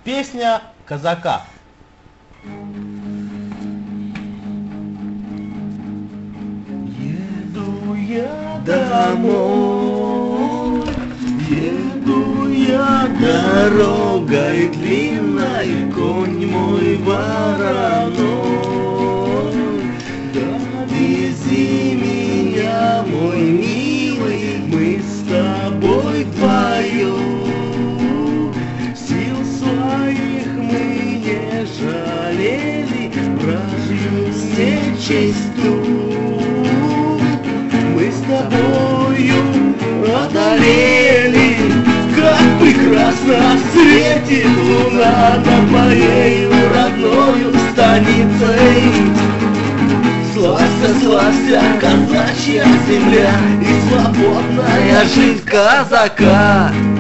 Песня казака. Еду я домой, еду я дорогой длинной, конь мой вороной. Довези меня, мой милый, мы с тобой вдвоем. Сил своих мы не жалели, вражью все честью. Мы с тобою одолели, как прекрасно светит луна над моей родною станицей. Славься, славься, казачья земля и свободная жизнь казака.